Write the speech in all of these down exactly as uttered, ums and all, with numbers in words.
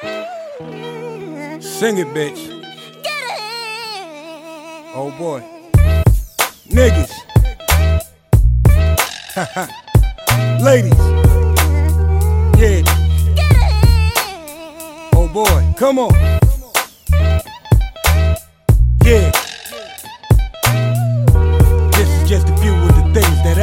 Sing it, bitch. Oh boy. Niggas. Ladies. Yeah. Oh boy. Come on. Yeah. This is just a few of the things that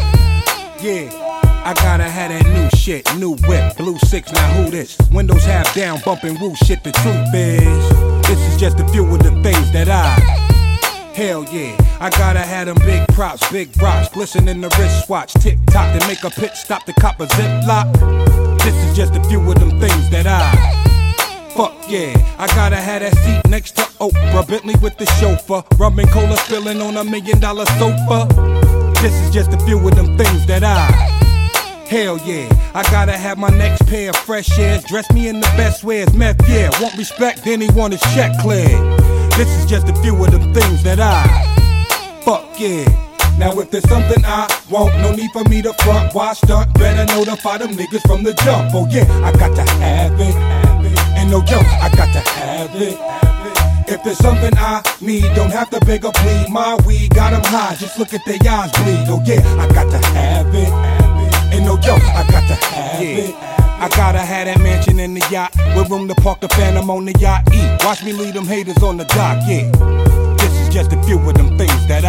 I, yeah. I gotta have that new shit, new whip, blue six, now who this? Windows half down, bumping woo shit, the truth is, this is just a few of the things that I, hell yeah. I gotta have them big props, big rocks, glisten in the wristwatch, tick tock to make a pit stop the cop a ziplock. This is just a few of them things that I, fuck yeah. I gotta have that seat next to Oprah, Bentley with the chauffeur, rum and cola spilling on a million dollar sofa. This is just a few of them things that I, hell yeah. I gotta have my next pair of fresh airs, dress me in the best ways, meth yeah. Want respect, then he want his check cleared. This is just a few of them things that I, fuck yeah. Now if there's something I want, no need for me to front, why stunt? Better notify them niggas from the jump. Oh yeah, I got to have it, and no joke, I got to have it. If there's something I need, don't have to beg or plead. My weed got them high, just look at their eyes bleed. Oh yeah, I got to have it, and no joke, I got to have yeah. it. I gotta have that mansion in the yacht, with room to park the Phantom on the yacht. Eat, watch me leave them haters on the dock, yeah. This is just a few of them things that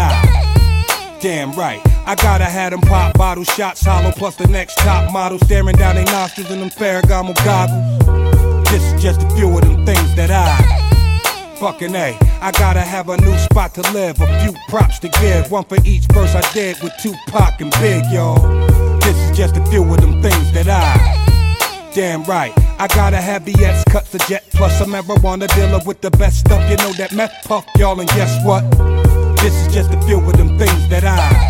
I, damn right. I gotta have them pop bottle shots, hollow plus the next top model, staring down their nostrils in them Ferragamo goggles. This is just a few of them things that I, fucking A. I gotta have a new spot to live, a few props to give, one for each verse I did with Tupac and Big, y'all. This is just a few of them things that I, damn right. I gotta have B S cuts, a jet plus a marijuana dealer with the best stuff. You know that meth puff, y'all, and guess what? This is just a few of them things that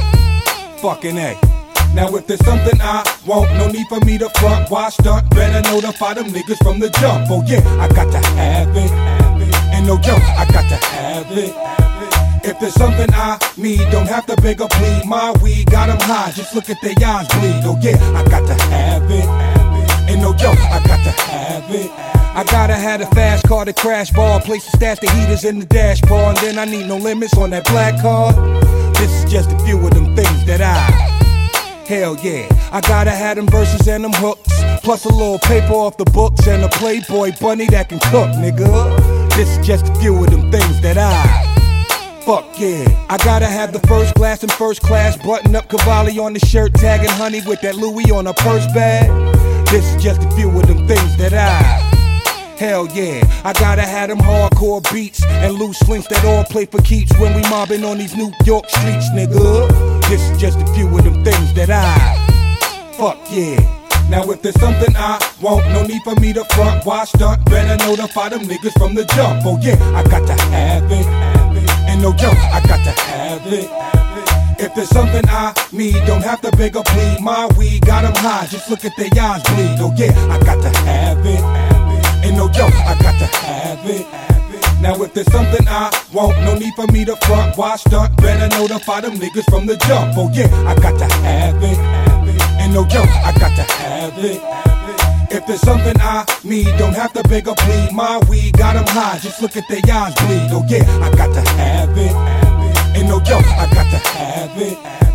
I, fucking A. Now if there's something I want, no need for me to front, why stunt? Better notify them niggas from the jump. Oh yeah, I got to have it, and no joke, I got to have it. If there's something I need, don't have to beg or plead. My weed got them high, just look at their eyes bleed. Oh yeah, I got to have it, and no joke, I got to have it. I gotta have a fast car to crash bar, place to stash the heaters in the dashboard, and then I need no limits on that black card. This is just a few of them things that I, hell yeah. I gotta have them verses and them hooks, plus a little paper off the books and a Playboy bunny that can cook, nigga. This is just a few of them things that I, fuck yeah. I gotta have the first class and first class, button up Cavalli on the shirt, tagging honey with that Louis on a purse bag. This is just a few of them things that I, hell yeah. I gotta have them hardcore beats and loose links that all play for keeps when we mobbing on these New York streets, nigga. This is just a few of them things that I, fuck yeah. Now if there's something I want, no need for me to front, why stunt? Better notify them niggas from the jump. Oh yeah, I got to have it, and no joke, I got to have it. If there's something I need, don't have to beg or plead. My weed got them high, just look at their eyes bleed. Oh yeah, I got to have it, and no joke, I got to have it. Now if there's something I want, no need for me to front, why stunt? Better notify them niggas from the jump. Oh yeah, I got to have it, and no joke, I got to have it. If there's something I need, don't have to beg or plead. My weed got them high, just look at their eyes bleed. Oh yeah, I got to have it, and no joke, I got to have it.